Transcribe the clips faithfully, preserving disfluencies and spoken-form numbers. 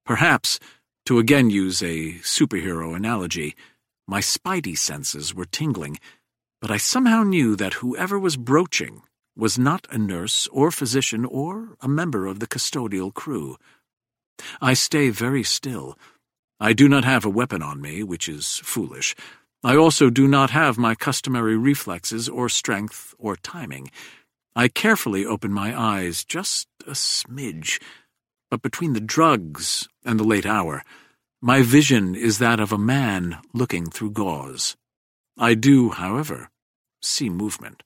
Perhaps, to again use a superhero analogy, my spidey senses were tingling, but I somehow knew that whoever was broaching was not a nurse or physician or a member of the custodial crew. I stay very still. I do not have a weapon on me, which is foolish. I also do not have my customary reflexes or strength or timing. I carefully open my eyes, just a smidge, but between the drugs and the late hour, my vision is that of a man looking through gauze. I do, however, see movement.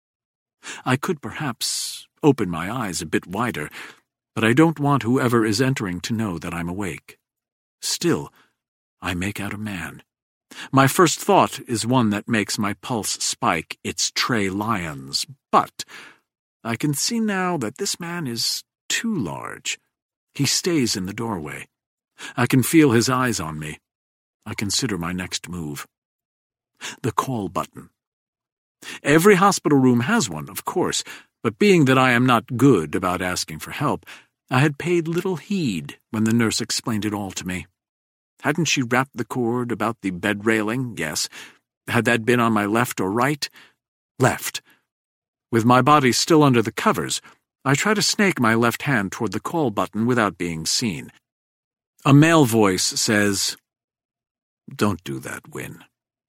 I could perhaps open my eyes a bit wider, but I don't want whoever is entering to know that I'm awake. Still, I make out a man. My first thought is one that makes my pulse spike. It's Trey Lyons, but I can see now that this man is too large. He stays in the doorway. I can feel his eyes on me. I consider my next move. The call button. Every hospital room has one, of course, but being that I am not good about asking for help, I had paid little heed when the nurse explained it all to me. Hadn't she wrapped the cord about the bed railing? Yes. Had that been on my left or right? Left. With my body still under the covers, I try to snake my left hand toward the call button without being seen. A male voice says, "Don't do that, Win."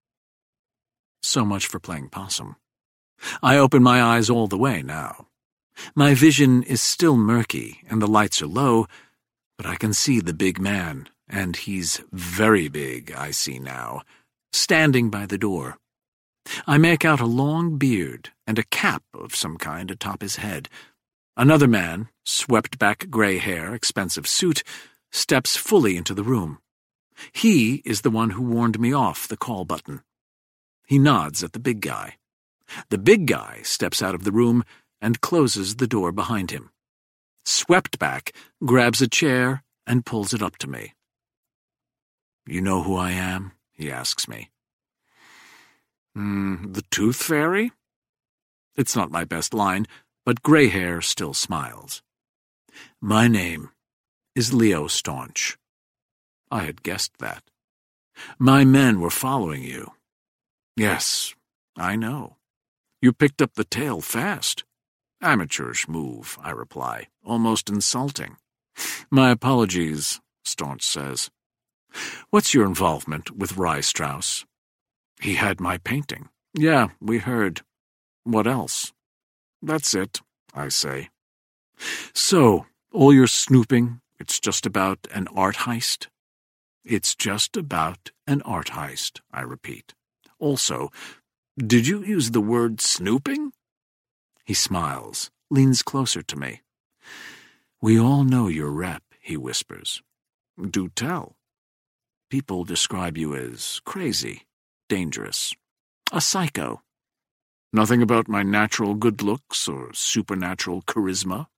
So much for playing possum. I open my eyes all the way now. My vision is still murky and the lights are low, but I can see the big man, and he's very big, I see now, standing by the door. I make out a long beard and a cap of some kind atop his head. Another man, swept-back gray hair, expensive suit, steps fully into the room. He is the one who warned me off the call button. He nods at the big guy. The big guy steps out of the room and closes the door behind him. Swept-back grabs a chair and pulls it up to me. "You know who I am?" he asks me. Hmm, the Tooth Fairy? It's not my best line, but gray hair still smiles. "My name is Leo Staunch." I had guessed that. "My men were following you." "Yes, I know. You picked up the tale fast." "Amateurish move," I reply, almost insulting. "My apologies," Staunch says. "What's your involvement with Rye Strauss?" "He had my painting." "Yeah, we heard. What else?" "That's it," I say. "So, all your snooping, it's just about an art heist?" "It's just about an art heist," I repeat. "Also, did you use the word snooping?" He smiles, leans closer to me. "We all know your rep," he whispers. "Do tell." "People describe you as crazy, dangerous, a psycho." "Nothing about my natural good looks or supernatural charisma?"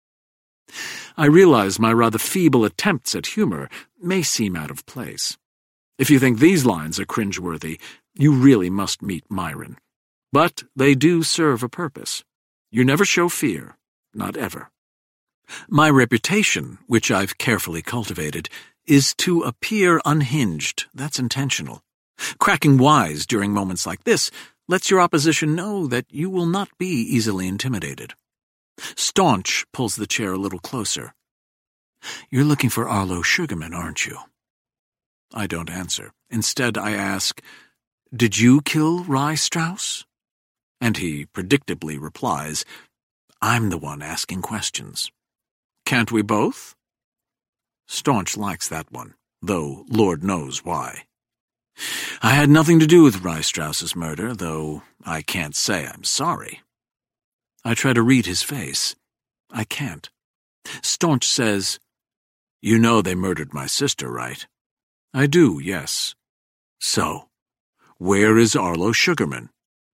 I realize my rather feeble attempts at humor may seem out of place. If you think these lines are cringeworthy, you really must meet Myron. But they do serve a purpose. You never show fear, not ever. My reputation, which I've carefully cultivated, is to appear unhinged. That's intentional. Cracking wise during moments like this lets your opposition know that you will not be easily intimidated. Staunch pulls the chair a little closer. "You're looking for Arlo Sugarman, aren't you?" I don't answer. Instead, I ask, "Did you kill Rye Strauss?" And he predictably replies, "I'm the one asking questions." "Can't we both?" Staunch likes that one, though Lord knows why. "I had nothing to do with Rye Strauss's murder, though I can't say I'm sorry." I try to read his face. I can't. Staunch says, "You know they murdered my sister, right?" "I do, yes." "So, where is Arlo Sugarman?"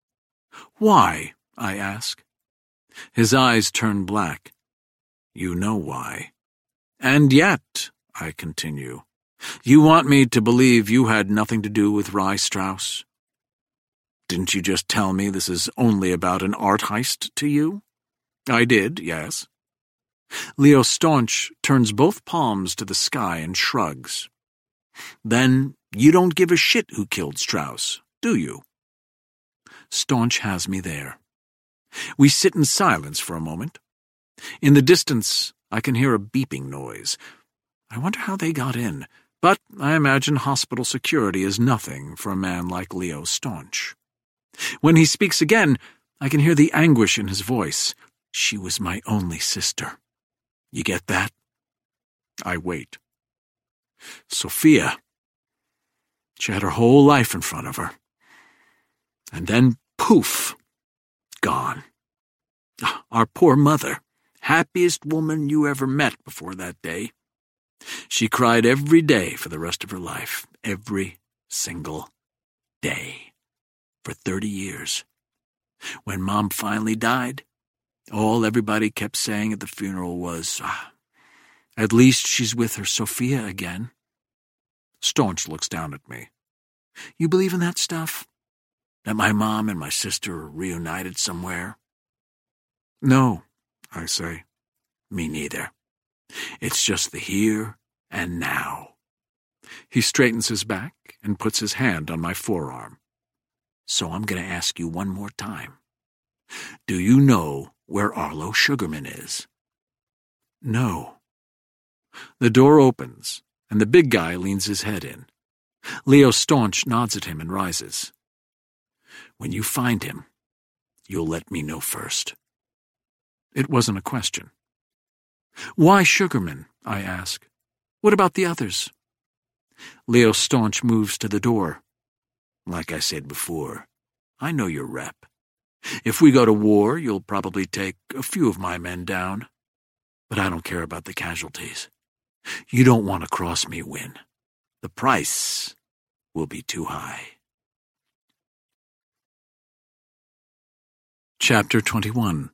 "Why?" I ask. His eyes turn black. "You know why." "And yet," I continue, "you want me to believe you had nothing to do with Rye Strauss? Didn't you just tell me this is only about an art heist to you?" "I did, yes." Leo Staunch turns both palms to the sky and shrugs. Then you don't give a shit who killed Strauss, do you? Staunch has me there. We sit in silence for a moment. In the distance, I can hear a beeping noise. I wonder how they got in, but I imagine hospital security is nothing for a man like Leo Staunch. When he speaks again, I can hear the anguish in his voice. She was my only sister. You get that? I wait. Sophia. She had her whole life in front of her. And then, poof, gone. Our poor mother, happiest woman you ever met before that day. She cried every day for the rest of her life, every single day, for thirty years. When Mom finally died, all everybody kept saying at the funeral was, ah, at least she's with her Sophia again. Staunch looks down at me. You believe in that stuff? That my mom and my sister are reunited somewhere? No, I say. Me neither. It's just the here and now. He straightens his back and puts his hand on my forearm. So I'm going to ask you one more time. Do you know where Arlo Sugarman is? No. The door opens, and the big guy leans his head in. Leo Staunch nods at him and rises. When you find him, you'll let me know first. It wasn't a question. Why Sugarman? I ask. What about the others? Leo Staunch moves to the door. Like I said before, I know your rep. If we go to war, you'll probably take a few of my men down. But I don't care about the casualties. You don't want to cross me, Win. The price will be too high. Chapter twenty-one.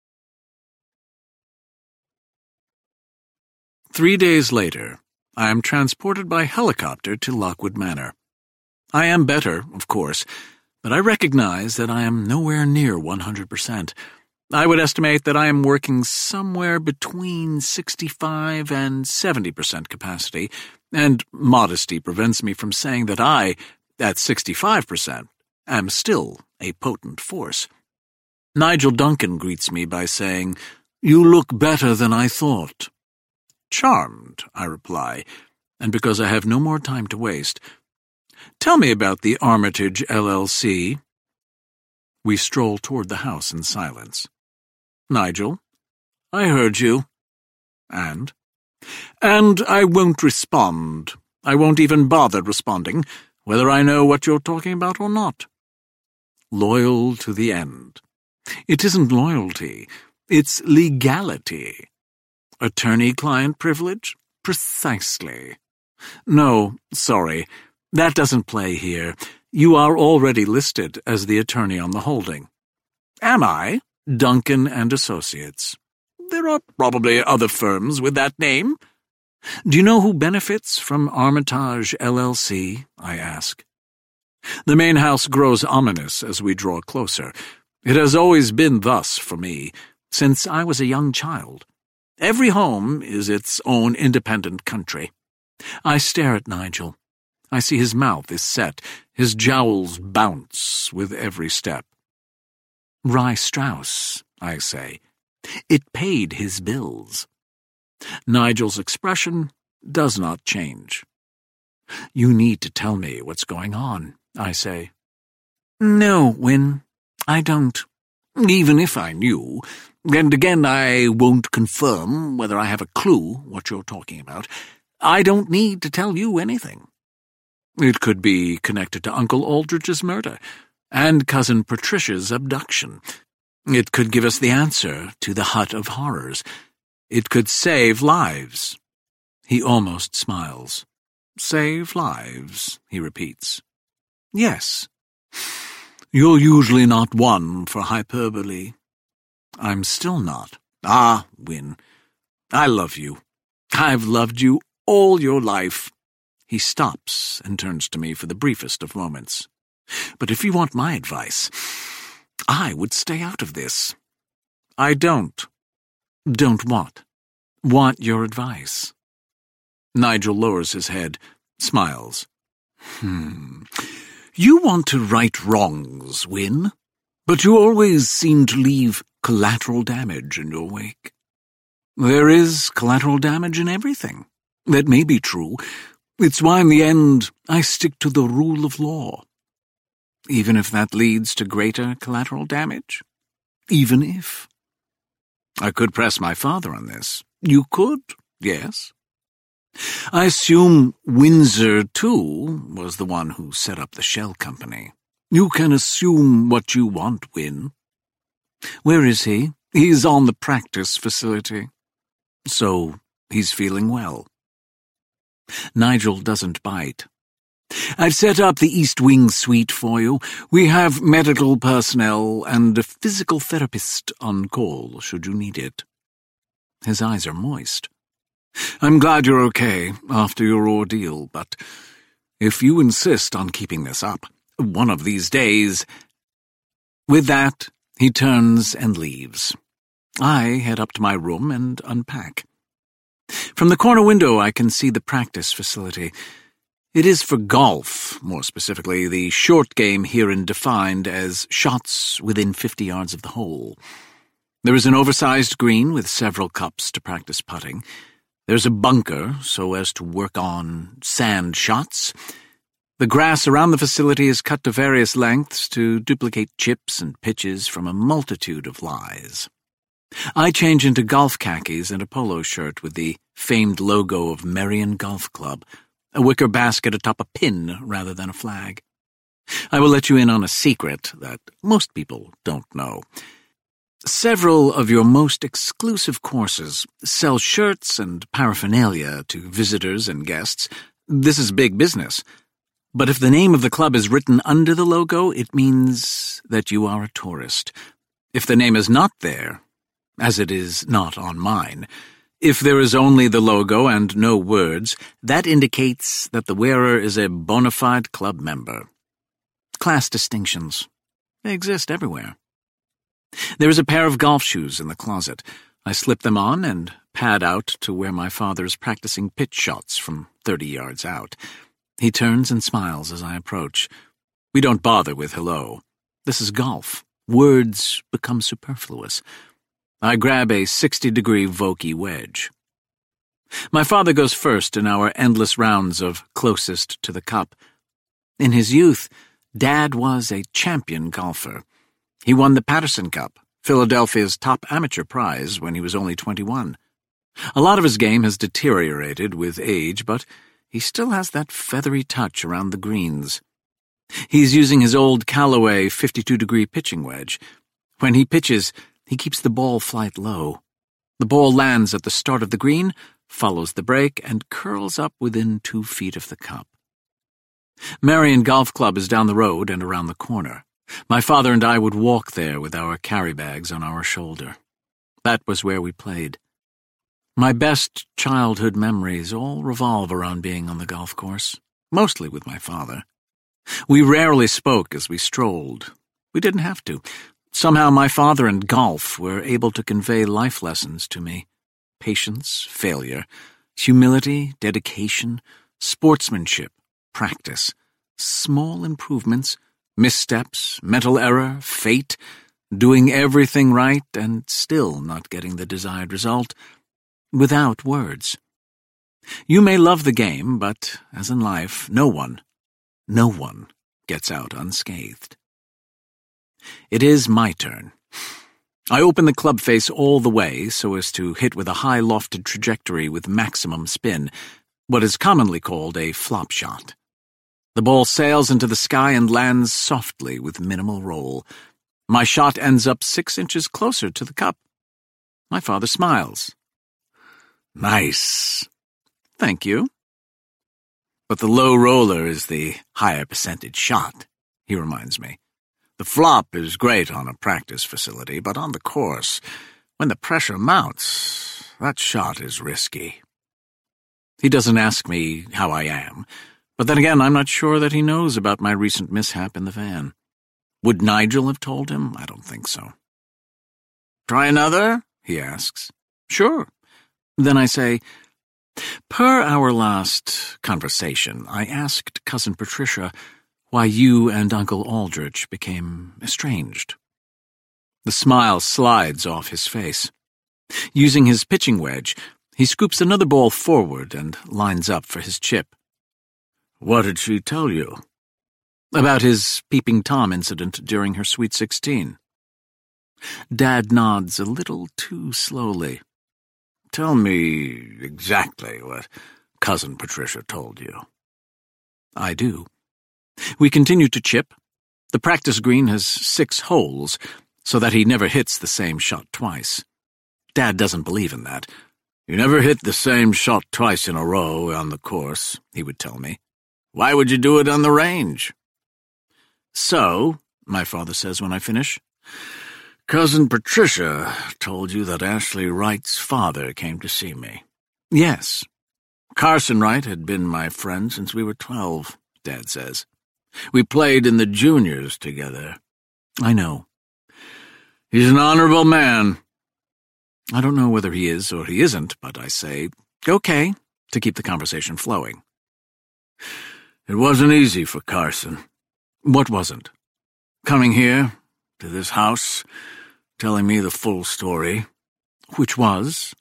Three days later, I am transported by helicopter to Lockwood Manor. I am better, of course, but I recognize that I am nowhere near one hundred percent. I would estimate that I am working somewhere between sixty-five and seventy percent capacity, and modesty prevents me from saying that I, at sixty-five percent, am still a potent force. Nigel Duncan greets me by saying, "You look better than I thought." Charmed, I reply, and because I have no more time to waste, tell me about the Armitage L L C. We stroll toward the house in silence. Nigel, I heard you. And? And I won't respond. I won't even bother responding, whether I know what you're talking about or not. Loyal to the end. It isn't loyalty, it's legality. Attorney-client privilege? Precisely. No, sorry, that doesn't play here. You are already listed as the attorney on the holding. Am I? Duncan and Associates. There are probably other firms with that name. Do you know who benefits from Armitage L L C? I ask. The main house grows ominous as we draw closer. It has always been thus for me, since I was a young child. Every home is its own independent country. I stare at Nigel. I see his mouth is set, his jowls bounce with every step. Rye Strauss, I say. It paid his bills. Nigel's expression does not change. You need to tell me what's going on, I say. No, Win, I don't. Even if I knew, and again I won't confirm whether I have a clue what you're talking about, I don't need to tell you anything. It could be connected to Uncle Aldrich's murder and Cousin Patricia's abduction. It could give us the answer to the Hut of Horrors. It could save lives. He almost smiles. Save lives, he repeats. Yes. You're usually not one for hyperbole. I'm still not. Ah, Win, I love you. I've loved you all your life. He stops and turns to me for the briefest of moments. But if you want my advice, I would stay out of this. I don't. Don't what? Want your advice. Nigel lowers his head, smiles. Hmm. You want to right wrongs, Wynne, but you always seem to leave collateral damage in your wake. There is collateral damage in everything. That may be true. It's why in the end I stick to the rule of law. Even if that leads to greater collateral damage. Even if. I could press my father on this. You could, yes. I assume Windsor, too, was the one who set up the shell company. You can assume what you want, Wynne. Where is he? He's on the practice facility. So, he's feeling well. Nigel doesn't bite. I've set up the East Wing suite for you. We have medical personnel and a physical therapist on call, should you need it. His eyes are moist. I'm glad you're okay after your ordeal, but if you insist on keeping this up, one of these days— With that, he turns and leaves. I head up to my room and unpack. From the corner window I can see the practice facility. It is for golf, more specifically the short game herein defined as shots within fifty yards of the hole. There is an oversized green with several cups to practice putting. There's a bunker so as to work on sand shots. The grass around the facility is cut to various lengths to duplicate chips and pitches from a multitude of lies. I change into golf khakis and a polo shirt with the famed logo of Merion Golf Club, a wicker basket atop a pin rather than a flag. I will let you in on a secret that most people don't know. Several of your most exclusive courses sell shirts and paraphernalia to visitors and guests. This is big business. But if the name of the club is written under the logo, it means that you are a tourist. If the name is not there, as it is not on mine, if there is only the logo and no words, that indicates that the wearer is a bona fide club member. Class distinctions. They exist everywhere. There is a pair of golf shoes in the closet. I slip them on and pad out to where my father is practicing pitch shots from thirty yards out. He turns and smiles as I approach. We don't bother with hello. This is golf. Words become superfluous. I grab a sixty-degree Vokey wedge. My father goes first in our endless rounds of closest to the cup. In his youth, Dad was a champion golfer. He won the Patterson Cup, Philadelphia's top amateur prize, when he was only twenty-one. A lot of his game has deteriorated with age, but he still has that feathery touch around the greens. He's using his old Callaway fifty-two-degree pitching wedge. When he pitches, he keeps the ball flight low. The ball lands at the start of the green, follows the break, and curls up within two feet of the cup. Merion Golf Club is down the road and around the corner. My father and I would walk there with our carry bags on our shoulder. That was where we played. My best childhood memories all revolve around being on the golf course, mostly with my father. We rarely spoke as we strolled. We didn't have to. Somehow my father and golf were able to convey life lessons to me. Patience, failure, humility, dedication, sportsmanship, practice, small improvements, missteps, mental error, fate, doing everything right and still not getting the desired result, without words. You may love the game, but, as in life, no one, no one gets out unscathed. It is my turn. I open the club face all the way so as to hit with a high lofted trajectory with maximum spin, what is commonly called a flop shot. The ball sails into the sky and lands softly with minimal roll. My shot ends up six inches closer to the cup. My father smiles. Nice. Thank you. But the low roller is the higher percentage shot, he reminds me. The flop is great on a practice facility, but on the course, when the pressure mounts, that shot is risky. He doesn't ask me how I am, but then again, I'm not sure that he knows about my recent mishap in the van. Would Nigel have told him? I don't think so. Try another? He asks. Sure. Then I say, per our last conversation, I asked Cousin Patricia why you and Uncle Aldrich became estranged. The smile slides off his face. Using his pitching wedge, he scoops another ball forward and lines up for his chip. What did she tell you? About his Peeping Tom incident during her Sweet Sixteen. Dad nods a little too slowly. Tell me exactly what Cousin Patricia told you. I do. We continue to chip. The practice green has six holes, so that he never hits the same shot twice. Dad doesn't believe in that. You never hit the same shot twice in a row on the course, he would tell me. Why would you do it on the range? So, my father says when I finish, Cousin Patricia told you that Ashley Wright's father came to see me. Yes. Carson Wright had been my friend since we were twelve, Dad says. We played in the juniors together. I know. He's an honorable man. I don't know whether he is or he isn't, but I say, okay, to keep the conversation flowing. It wasn't easy for Carson. What wasn't? Coming here, to this house, telling me the full story. Which was?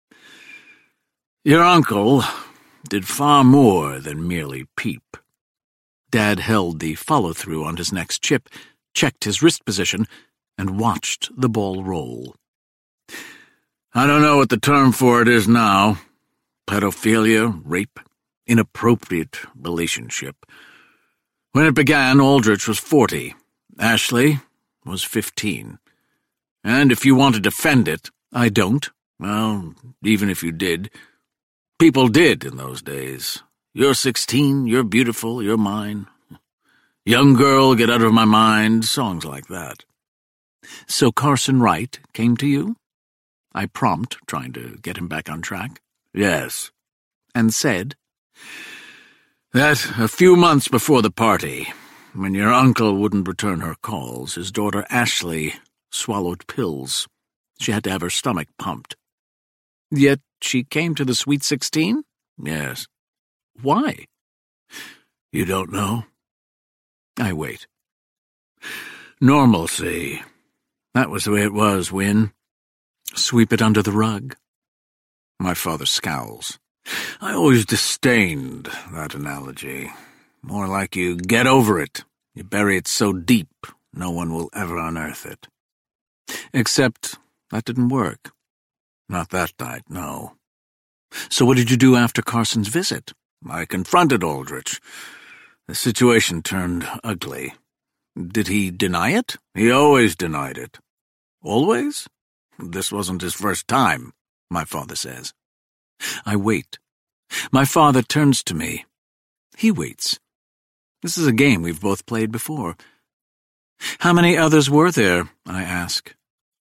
Your uncle did far more than merely peep. Dad held the follow-through on his next chip, checked his wrist position, and watched the ball roll. I don't know what the term for it is now. Pedophilia, rape, inappropriate relationship. When it began, Aldrich was forty. Ashley was fifteen. And if you want to defend it, I don't. Well, even if you did. People did in those days. You're sixteen, you're beautiful, you're mine. Young girl, get out of my mind, songs like that. So Carson Wright came to you? I prompt, trying to get him back on track. Yes. And said? That a few months before the party, when your uncle wouldn't return her calls, his daughter Ashley swallowed pills. She had to have her stomach pumped. Yet she came to the Sweet Sixteen? Yes. Why? You don't know? I wait. Normalcy. That was the way it was, Win. Sweep it under the rug. My father scowls. I always disdained that analogy. More like you get over it. You bury it so deep, no one will ever unearth it. Except that didn't work. Not that night, no. So what did you do after Carson's visit? I confronted Aldrich. The situation turned ugly. Did he deny it? He always denied it. Always? This wasn't his first time, my father says. I wait. My father turns to me. He waits. This is a game we've both played before. How many others were there? I ask.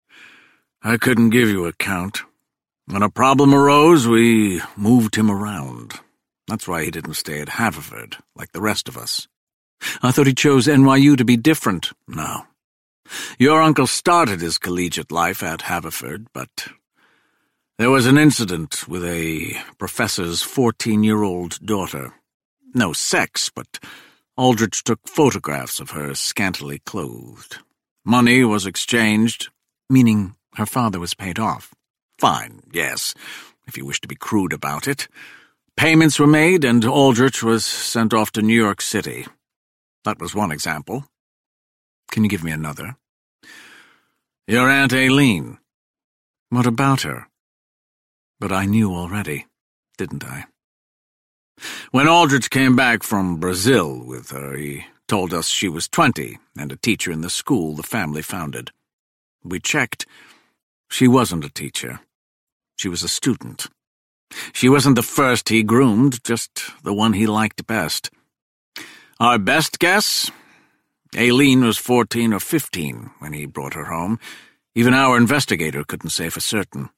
I couldn't give you a count. When a problem arose, we moved him around. That's why he didn't stay at Haverford, like the rest of us. I thought he chose N Y U to be different. No. Your uncle started his collegiate life at Haverford, but there was an incident with a professor's fourteen-year-old daughter. No sex, but Aldrich took photographs of her scantily clothed. Money was exchanged, meaning her father was paid off. Fine, yes, if you wish to be crude about it. Payments were made, and Aldrich was sent off to New York City. That was one example. Can you give me another? Your Aunt Aileen. What about her? But I knew already, didn't I? When Aldrich came back from Brazil with her, he told us she was twenty and a teacher in the school the family founded. We checked. She wasn't a teacher. She was a student. She wasn't the first he groomed, just the one he liked best. Our best guess? Aileen was fourteen or fifteen when he brought her home. Even our investigator couldn't say for certain.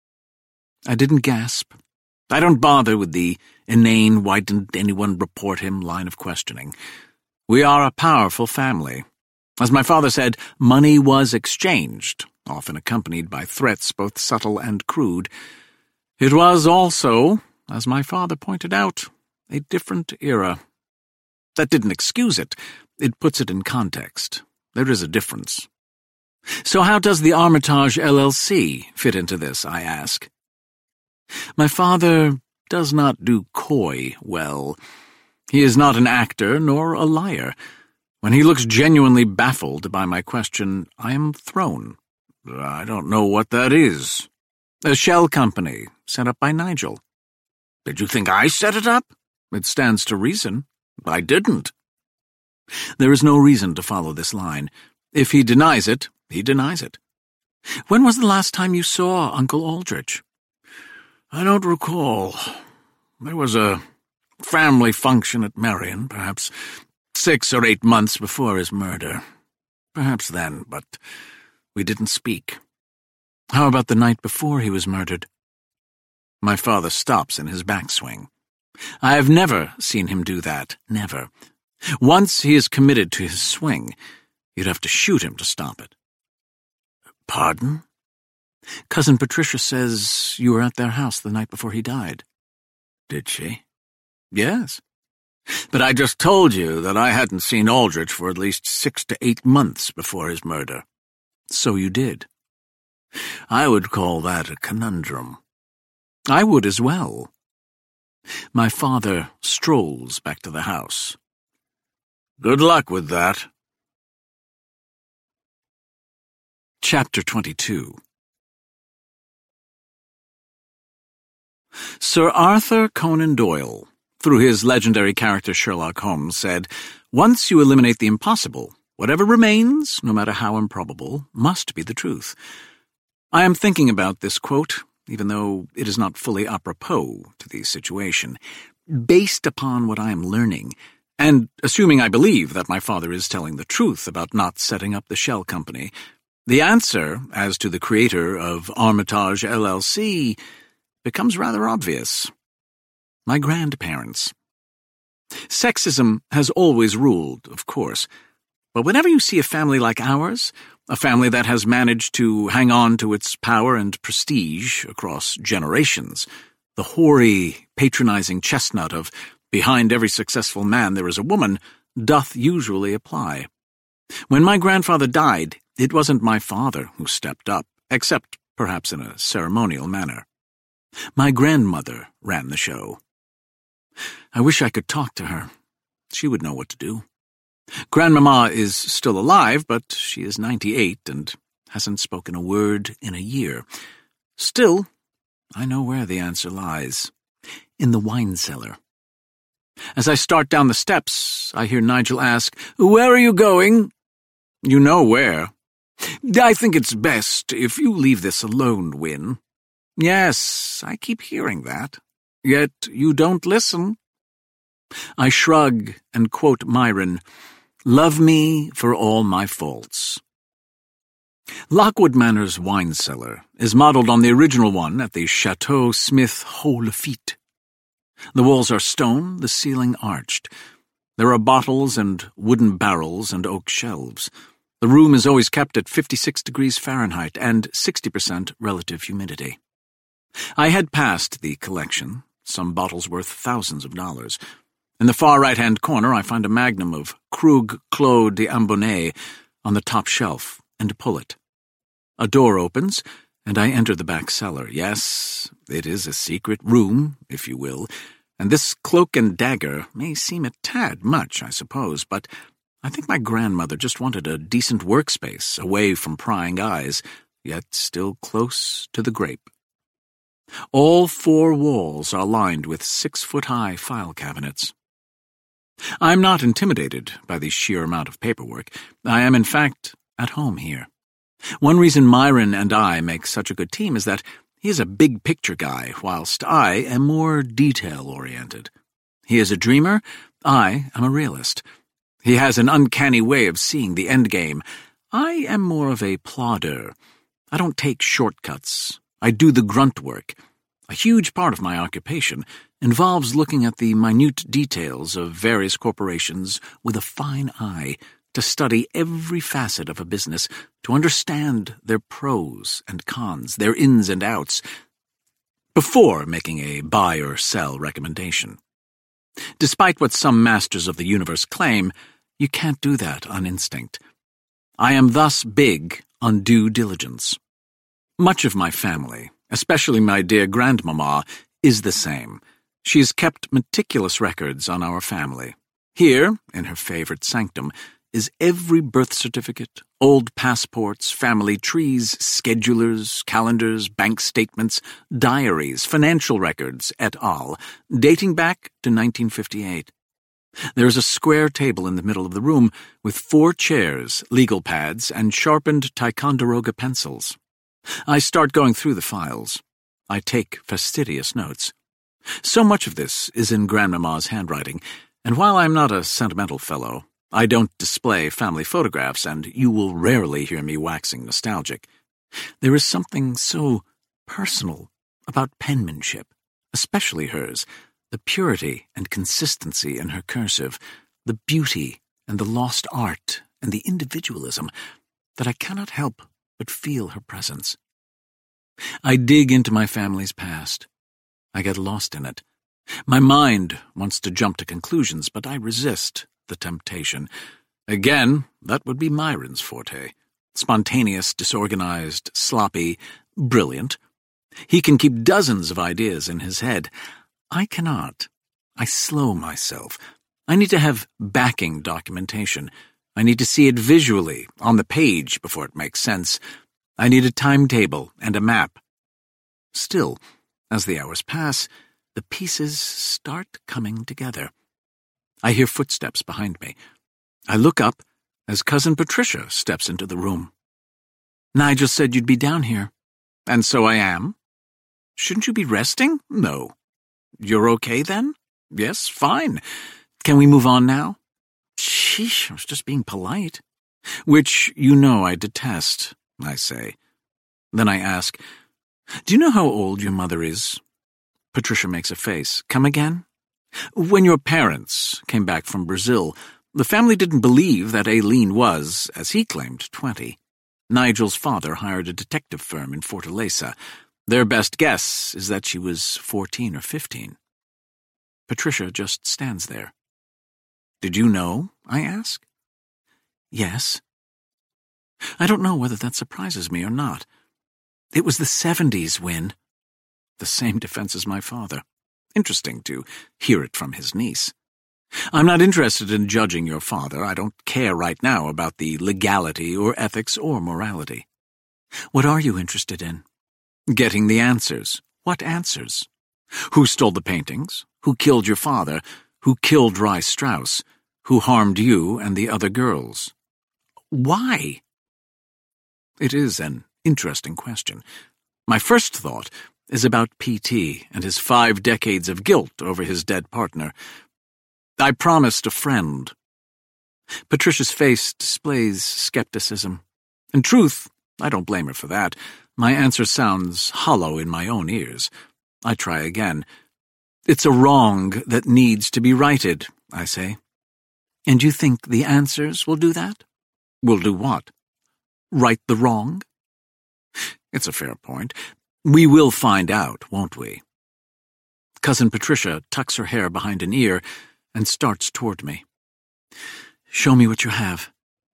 I didn't gasp. I don't bother with the inane, why didn't anyone report him line of questioning. We are a powerful family. As my father said, money was exchanged, often accompanied by threats both subtle and crude. It was also, as my father pointed out, a different era. That didn't excuse it. It puts it in context. There is a difference. So how does the Armitage L L C fit into this, I ask? My father does not do coy well. He is not an actor nor a liar. When he looks genuinely baffled by my question, I am thrown. I don't know what that is. A shell company, set up by Nigel. Did you think I set it up? It stands to reason. I didn't. There is no reason to follow this line. If he denies it, he denies it. When was the last time you saw Uncle Aldrich? I don't recall. There was a family function at Marion, perhaps six or eight months before his murder. Perhaps then, but we didn't speak. How about the night before he was murdered? My father stops in his backswing. I have never seen him do that, never. Once he is committed to his swing, you'd have to shoot him to stop it. Pardon? Cousin Patricia says you were at their house the night before he died. Did she? Yes. But I just told you that I hadn't seen Aldrich for at least six to eight months before his murder. So you did. I would call that a conundrum. I would as well. My father strolls back to the house. Good luck with that. Chapter twenty-two. Sir Arthur Conan Doyle, through his legendary character Sherlock Holmes, said, "Once you eliminate the impossible, whatever remains, no matter how improbable, must be the truth." I am thinking about this quote, even though it is not fully apropos to the situation, based upon what I am learning, and assuming I believe that my father is telling the truth about not setting up the shell company. The answer, as to the creator of Armitage L L C, becomes rather obvious. My grandparents. Sexism has always ruled, of course, but whenever you see a family like ours, a family that has managed to hang on to its power and prestige across generations, the hoary, patronizing chestnut of behind every successful man there is a woman doth usually apply. When my grandfather died, it wasn't my father who stepped up, except perhaps in a ceremonial manner. My grandmother ran the show. I wish I could talk to her. She would know what to do. Grandmama is still alive, but she is ninety-eight and hasn't spoken a word in a year. Still, I know where the answer lies. In the wine cellar. As I start down the steps, I hear Nigel ask, "Where are you going?" You know where. I think it's best if you leave this alone, Win. Yes, I keep hearing that. Yet you don't listen. I shrug and quote Myron, "Love me for all my faults." Lockwood Manor's wine cellar is modeled on the original one at the Chateau Smith Haut-Lafitte. The walls are stone, the ceiling arched. There are bottles and wooden barrels and oak shelves. The room is always kept at fifty-six degrees Fahrenheit and sixty percent relative humidity. I head past the collection, some bottles worth thousands of dollars. In the far right-hand corner, I find a magnum of Krug Clos d'Ambonnet on the top shelf and pull it. A door opens, and I enter the back cellar. Yes, it is a secret room, if you will, and this cloak and dagger may seem a tad much, I suppose, but I think my grandmother just wanted a decent workspace, away from prying eyes, yet still close to the grape. All four walls are lined with six-foot-high file cabinets. I am not intimidated by the sheer amount of paperwork. I am, in fact, at home here. One reason Myron and I make such a good team is that he is a big-picture guy, whilst I am more detail-oriented. He is a dreamer, I am a realist. He has an uncanny way of seeing the endgame. I am more of a plodder. I don't take shortcuts. I do the grunt work. A huge part of my occupation involves looking at the minute details of various corporations with a fine eye, to study every facet of a business, to understand their pros and cons, their ins and outs. before making a buy or sell recommendation. Despite what some masters of the universe claim, you can't do that on instinct. I am thus big on due diligence. Much of my family, especially my dear grandmama, is the same. She has kept meticulous records on our family. Here, in her favorite sanctum, is every birth certificate, old passports, family trees, schedulers, calendars, bank statements, diaries, financial records, et al., dating back to nineteen fifty-eight. There is a square table in the middle of the room with four chairs, legal pads, and sharpened Ticonderoga pencils. I start going through the files. I take fastidious notes. So much of this is in Grandmama's handwriting, and while I'm not a sentimental fellow, I don't display family photographs, and you will rarely hear me waxing nostalgic. There is something so personal about penmanship, especially hers, the purity and consistency in her cursive, the beauty and the lost art and the individualism, that I cannot help but feel her presence. I dig into my family's past. I get lost in it. My mind wants to jump to conclusions, but I resist the temptation. Again, that would be Myron's forte. Spontaneous, disorganized, sloppy, brilliant. He can keep dozens of ideas in his head. I cannot. I slow myself. I need to have backing documentation. I need to see it visually, on the page, before it makes sense. I need a timetable and a map. Still, as the hours pass, the pieces start coming together. I hear footsteps behind me. I look up as Cousin Patricia steps into the room. "Nigel said you'd be down here." "And so I am." "Shouldn't you be resting?" "No." "You're okay then?" "Yes, fine. Can we move on now?" "Sheesh, I was just being polite." "Which you know I detest," I say. Then I ask, "Do you know how old your mother is?" Patricia makes a face. "Come again?" "When your parents came back from Brazil, the family didn't believe that Aileen was, as he claimed, twenty. Nigel's father hired a detective firm in Fortaleza. Their best guess is that she was fourteen or fifteen. Patricia just stands there. "Did you know?" I ask. "Yes." I don't know whether that surprises me or not. It was the seventies, Win. The same defense as my father. Interesting to hear it from his niece. "I'm not interested in judging your father. I don't care right now about the legality or ethics or morality." "What are you interested in?" "Getting the answers." "What answers?" "Who stole the paintings? Who killed your father? Who killed Rye Strauss? Who harmed you and the other girls?" "Why?" It is an interesting question. My first thought is about P T and his five decades of guilt over his dead partner. "I promised a friend." Patricia's face displays skepticism. In truth, I don't blame her for that. My answer sounds hollow in my own ears. I try again. "It's a wrong that needs to be righted," I say. "And you think the answers will do that?" "Will do what?" "Right the wrong?" It's a fair point. We will find out, won't we? Cousin Patricia tucks her hair behind an ear and starts toward me. "Show me what you have."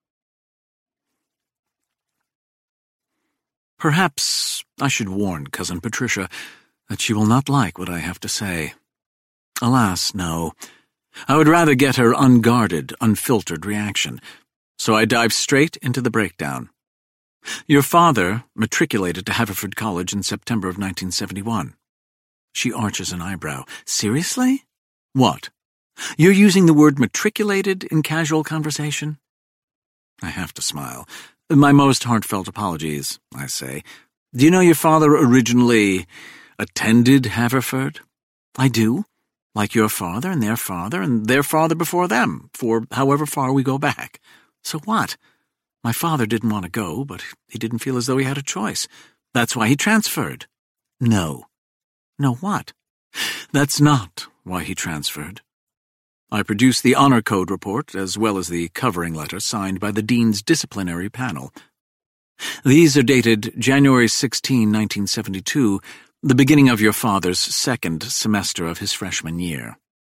Perhaps I should warn Cousin Patricia that she will not like what I have to say. Alas, no. I would rather get her unguarded, unfiltered reaction, so I dive straight into the breakdown. Your father matriculated to Haverford College in September of nineteen seventy-one. She arches an eyebrow. "Seriously?" "What? You're using the word matriculated in casual conversation?" I have to smile. "My most heartfelt apologies," I say. "Do you know your father originally attended Haverford?" "I do. Like your father and their father and their father before them, for however far we go back. So what? My father didn't want to go, but he didn't feel as though he had a choice. That's why he transferred." "No." "No what?" "That's not why he transferred." I produce the honor code report as well as the covering letter signed by the dean's disciplinary panel. These are dated January sixteenth, nineteen seventy-two, The beginning of your father's second semester of his freshman year.